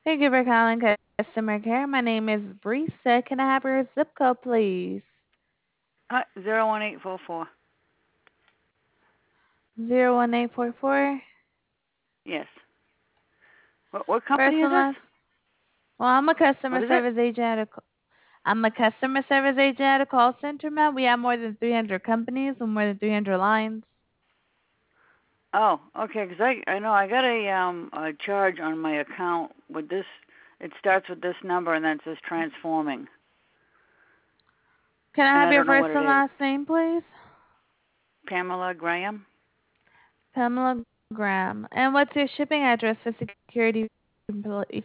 Thank you for calling customer care. My name is Brisa. Can I have your zip code, please? 01844. 01844. Yes. What company First is and this? last. Well, I'm a customer What is it? service agent I'm a customer service agent at a call center, ma'am. We have more than 300 companies with more than 300 lines. Oh, okay. Because I know I got a charge on my account with this. It starts with this number and then it says transforming, Can I and have I your don't know what first it and is. last name, please? Pamela Graham, Pamela Graham. And what's your shipping address for security, please?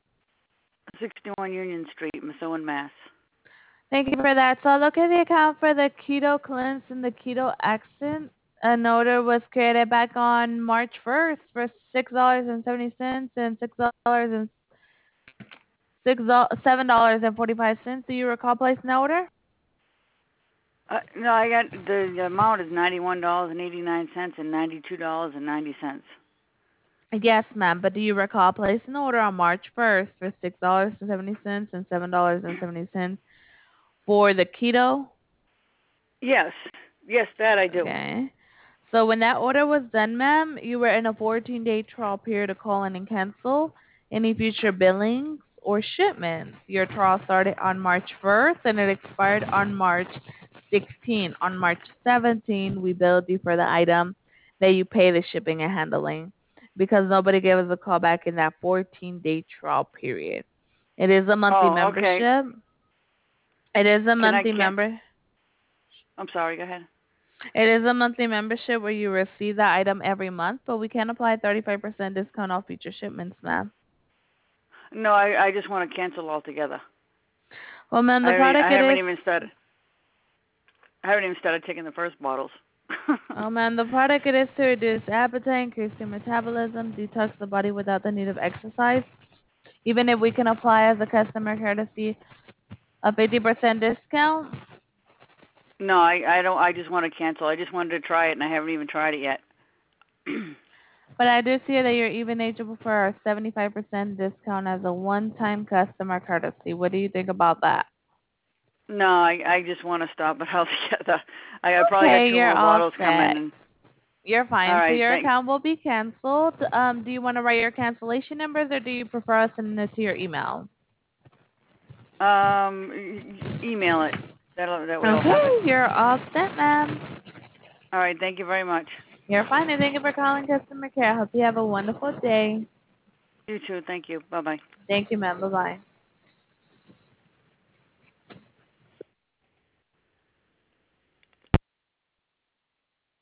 61 Union Street, Methuen, Mass. Thank you for that. So look at the account for the Keto Cleanse and the Keto Accent. An order was created back on March 1st for $6.70 and $7.45. Do you recall placing the order? No, I got the amount is $91.89 and $92.90. Yes, ma'am. But do you recall placing the order on March 1st for $6.70 and $7.70 for the keto? Yes, yes, that I do. Okay. So when that order was done, ma'am, you were in a 14-day trial period to call in and cancel any future billings or shipments. Your trial started on March 1st and it expired on March 16th. On March 17th, we billed you for the item that you pay the shipping and handling because nobody gave us a call back in that 14-day trial period. It is a monthly Oh, okay. membership. It is a Can I monthly can? member. I'm sorry. Go ahead. It is a monthly membership where you receive the item every month, but we can apply 35% discount off future shipments, ma'am. No, I just want to cancel altogether. Well, ma'am, the I product it haven't is. even started. I haven't even started taking the first bottles. Oh, ma'am, the product it is to reduce appetite, increase your metabolism, detox the body without the need of exercise. Even if we can apply as a customer courtesy a 50% discount. No, I don't. I just want to cancel. I just wanted to try it, and I haven't even tried it yet. But I do see that you're even eligible for our 75% discount as a one-time customer courtesy. What do you think about that? No, I just want to stop it altogether. I probably got Okay, two you're more all bottles coming. set. And You're all fine. So right, your thanks. account will be canceled. Do you want to write your cancellation numbers or do you prefer us sending it to your email? Email it. That way I'll have it. Okay, you're all set, ma'am. All right, thank you very much. You're fine, and thank you for calling customer care. I hope you have a wonderful day. You too. Thank you. Bye bye. Thank you, ma'am. Bye-bye.